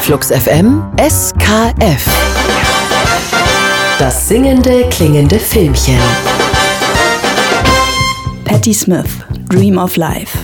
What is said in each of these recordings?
Flux FM SKF. Das singende, klingende Filmchen. Patti Smith, Dream of Life.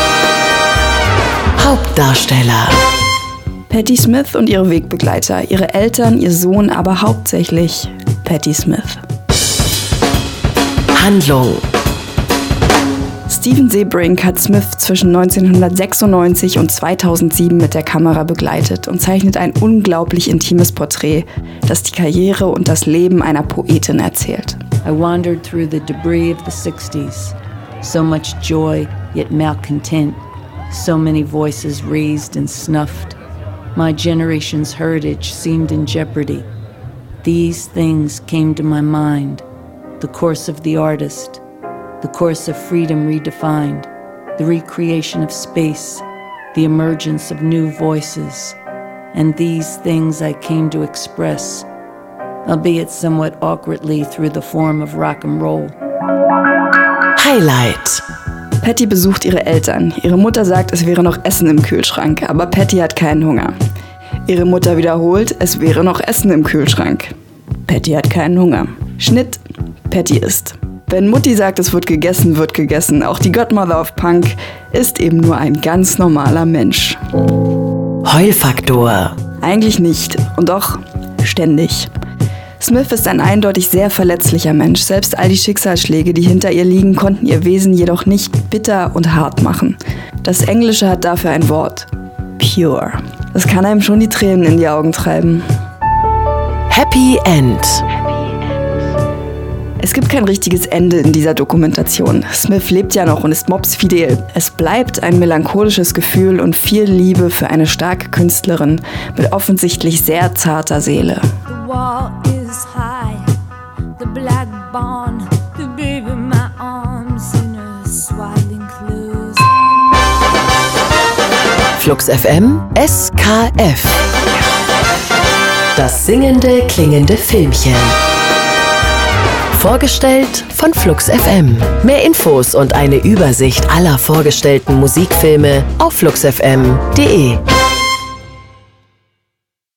Hauptdarsteller: Patti Smith und ihre Wegbegleiter, ihre Eltern, ihr Sohn, aber hauptsächlich Patti Smith. Handlung: Steven Sebring hat Smith zwischen 1996 und 2007 mit der Kamera begleitet und zeichnet ein unglaublich intimes Porträt, das die Karriere und das Leben einer Poetin erzählt. I wandered through the debris of the 60s. So much joy, yet malcontent. So many voices raised and snuffed. My generation's heritage seemed in jeopardy. These things came to my mind. The course of the artist. The course of freedom redefined. The recreation of space. The emergence of new voices. And these things I came to express, albeit somewhat awkwardly through the form of rock and roll. Highlight: Patti besucht ihre Eltern. Ihre Mutter sagt, es wäre noch Essen im Kühlschrank, aber Patti hat keinen Hunger. Ihre Mutter wiederholt, es wäre noch Essen im Kühlschrank. Patti hat keinen Hunger. Schnitt: Patti isst. Wenn Mutti sagt, es wird gegessen, wird gegessen. Auch die Godmother of Punk ist eben nur ein ganz normaler Mensch. Heulfaktor: Eigentlich nicht. Und doch ständig. Smith ist ein eindeutig sehr verletzlicher Mensch. Selbst all die Schicksalsschläge, die hinter ihr liegen, konnten ihr Wesen jedoch nicht bitter und hart machen. Das Englische hat dafür ein Wort: pure. Das kann einem schon die Tränen in die Augen treiben. Happy End: Es gibt kein richtiges Ende in dieser Dokumentation. Smith lebt ja noch und ist mopsfidel. Es bleibt ein melancholisches Gefühl und viel Liebe für eine starke Künstlerin mit offensichtlich sehr zarter Seele. The wall is high, the black barn, the baby in my arms in a swaddling clothes. Flux FM SKF. Das singende, klingende Filmchen. Vorgestellt von Flux FM. Mehr Infos und eine Übersicht aller vorgestellten Musikfilme auf fluxfm.de.